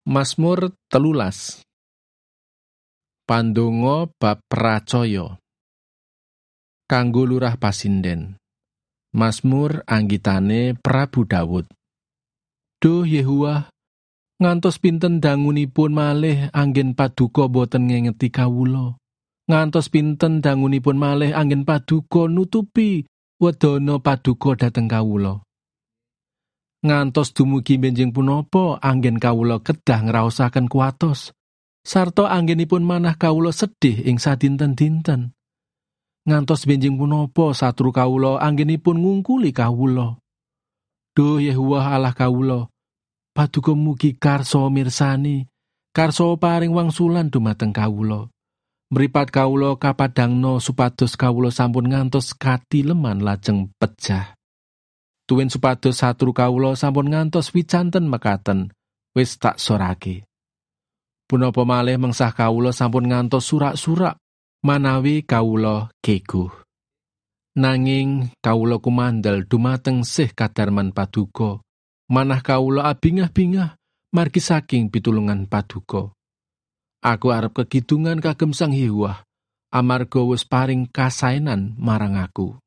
Mazmur 13. Pandonga bab pracaya. Kanggo lurah pasinden. Mazmur anggitane Prabu Daud. Duh Yehuwah, ngantos pinten dangunipun malih anggen paduka boten ngengeti kawula. Ngantos pinten dangunipun malih anggen paduka nutupi wedana paduka dhateng kawula. Ngantos dumugi benjing punapa anggen kawula kedah ngraosaken kuatos, sarta anggenipun manah kawula sedih ing sadinten-dinten. Ngantos benjing punapa satru kawula anggenipun ngungkuli kawula. Duh Yehuwah Allah kawula, paduka mugi karsa mirsani, karsa paring wangsulan dumateng kawula. Mripat kawula kapadangna supados kawula sampun ngantos katileman lajeng pejah. Tuwin supados satru kawula sampun ngantos wicanten mekaten, wis tak sorake. Punapa malih mengsah kawula sampun ngantos surak-surak, manawi kawula geguh. Nanging kawula kumandel dumateng sih kadarman paduka, manah kawula abingah-bingah margi saking pitulungan paduka. Aku arep kekidungan kagem Sang Yehuwah, amarga wis paring kasaenan marang aku.